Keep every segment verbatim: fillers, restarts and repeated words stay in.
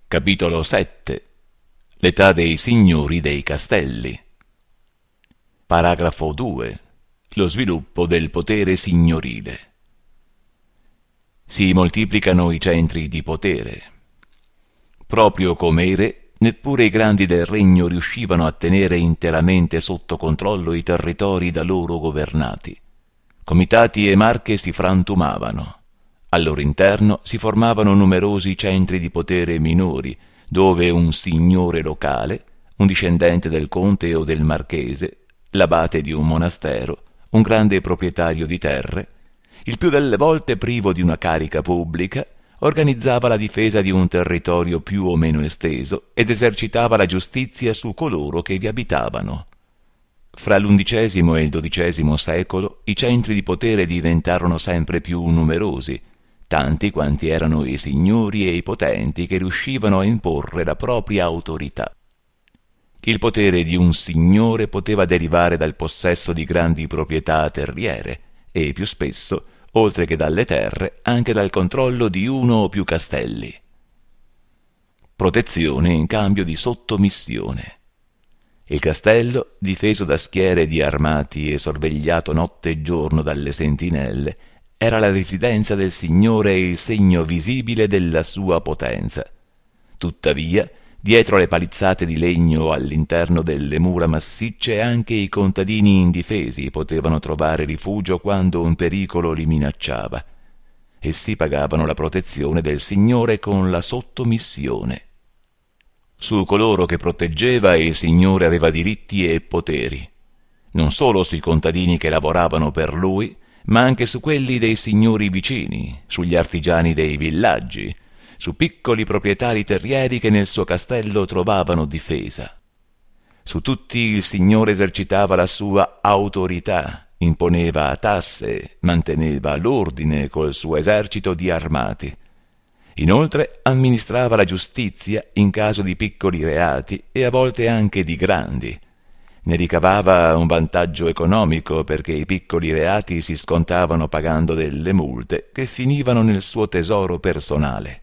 Capitolo sette. L'età dei signori dei castelli. Paragrafo due. Lo sviluppo del potere signorile. Si moltiplicano i centri di potere. Proprio come i re, neppure i grandi del regno riuscivano a tenere interamente sotto controllo i territori da loro governati. Comitati e marche si frantumavano. Al loro interno si formavano numerosi centri di potere minori, dove un signore locale, un discendente del conte o del marchese, l'abate di un monastero, un grande proprietario di terre, il più delle volte privo di una carica pubblica, organizzava la difesa di un territorio più o meno esteso ed esercitava la giustizia su coloro che vi abitavano. Fra l'undicesimo e il dodicesimo secolo i centri di potere diventarono sempre più numerosi, tanti quanti erano i signori e i potenti che riuscivano a imporre la propria autorità. Il potere di un signore poteva derivare dal possesso di grandi proprietà terriere e, più spesso, oltre che dalle terre, anche dal controllo di uno o più castelli. Protezione in cambio di sottomissione. Il castello, difeso da schiere di armati e sorvegliato notte e giorno dalle sentinelle, era la residenza del signore e il segno visibile della sua potenza. Tuttavia, dietro le palizzate di legno all'interno delle mura massicce anche i contadini indifesi potevano trovare rifugio quando un pericolo li minacciava. Essi pagavano la protezione del signore con la sottomissione. Su coloro che proteggeva il signore aveva diritti e poteri, non solo sui contadini che lavoravano per lui, ma anche su quelli dei signori vicini, sugli artigiani dei villaggi, su piccoli proprietari terrieri che nel suo castello trovavano difesa. Su tutti il signore esercitava la sua autorità, imponeva tasse, manteneva l'ordine col suo esercito di armati. Inoltre amministrava la giustizia in caso di piccoli reati e a volte anche di grandi. Ne ricavava un vantaggio economico perché i piccoli reati si scontavano pagando delle multe che finivano nel suo tesoro personale.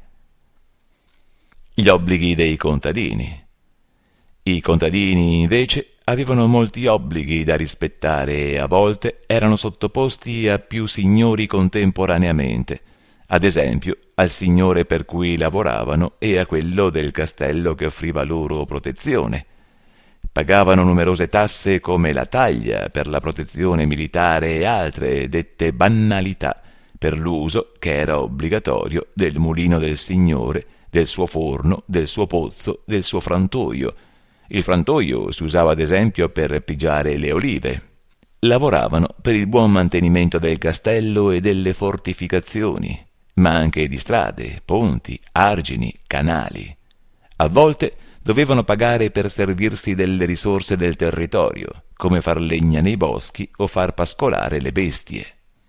Gli obblighi dei contadini. I contadini, invece, avevano molti obblighi da rispettare e a volte erano sottoposti a più signori contemporaneamente, ad esempio al signore per cui lavoravano e a quello del castello che offriva loro protezione. Pagavano numerose tasse come la taglia per la protezione militare e altre dette bannalità per l'uso, che era obbligatorio, del mulino del signore, del suo forno, del suo pozzo, del suo frantoio. Il frantoio si usava ad esempio per pigiare le olive. Lavoravano per il buon mantenimento del castello e delle fortificazioni, ma anche di strade, ponti, argini, canali. A volte dovevano pagare per servirsi delle risorse del territorio, come far legna nei boschi o far pascolare le bestie.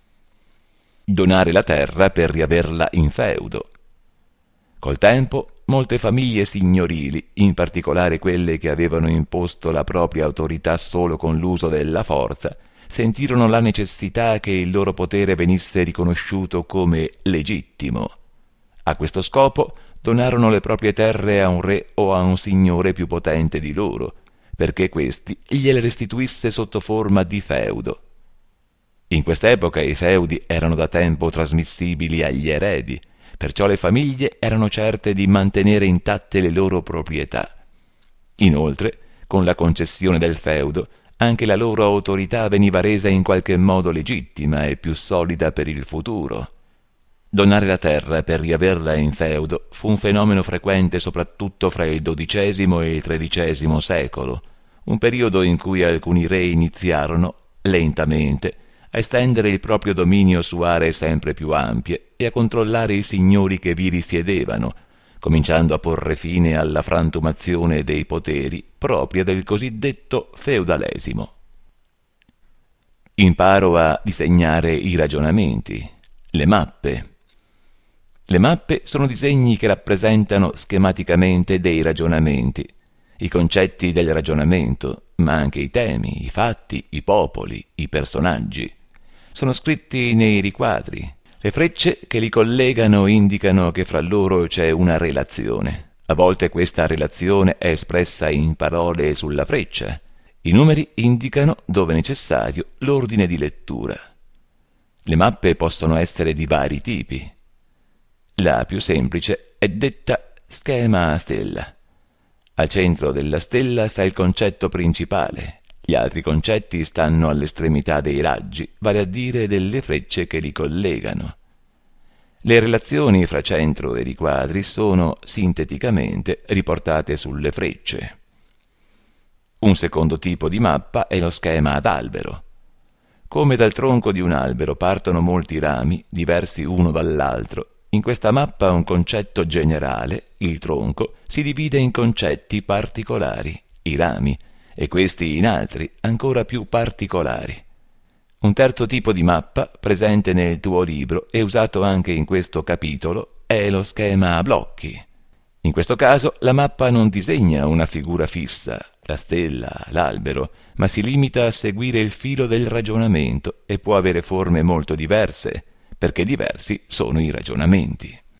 Donare la terra per riaverla in feudo. Col tempo, molte famiglie signorili, in particolare quelle che avevano imposto la propria autorità solo con l'uso della forza, sentirono la necessità che il loro potere venisse riconosciuto come legittimo. A questo scopo donarono le proprie terre a un re o a un signore più potente di loro, perché questi gliele restituisse sotto forma di feudo. In quest'epoca i feudi erano da tempo trasmissibili agli eredi, perciò le famiglie erano certe di mantenere intatte le loro proprietà. Inoltre, con la concessione del feudo, anche la loro autorità veniva resa in qualche modo legittima e più solida per il futuro. Donare la terra per riaverla in feudo fu un fenomeno frequente soprattutto fra il dodicesimo e il tredicesimo secolo, un periodo in cui alcuni re iniziarono, lentamente, a estendere il proprio dominio su aree sempre più ampie e a controllare i signori che vi risiedevano, cominciando a porre fine alla frantumazione dei poteri propria del cosiddetto feudalesimo. Imparo a disegnare i ragionamenti, le mappe. Le mappe sono disegni che rappresentano schematicamente dei ragionamenti, i concetti del ragionamento, ma anche i temi, i fatti, i popoli, i personaggi. Sono scritti nei riquadri. Le frecce che li collegano indicano che fra loro c'è una relazione. A volte questa relazione è espressa in parole sulla freccia. I numeri indicano, dove necessario, l'ordine di lettura. Le mappe possono essere di vari tipi. La più semplice è detta schema a stella. Al centro della stella sta il concetto principale. Gli altri concetti stanno all'estremità dei raggi, vale a dire delle frecce che li collegano. Le relazioni fra centro e riquadri sono, sinteticamente, riportate sulle frecce. Un secondo tipo di mappa è lo schema ad albero. Come dal tronco di un albero partono molti rami, diversi uno dall'altro, in questa mappa un concetto generale, il tronco, si divide in concetti particolari, i rami, e questi in altri, ancora più particolari. Un terzo tipo di mappa, presente nel tuo libro e usato anche in questo capitolo, è lo schema a blocchi. In questo caso la mappa non disegna una figura fissa, la stella, l'albero, ma si limita a seguire il filo del ragionamento e può avere forme molto diverse, perché diversi sono i ragionamenti.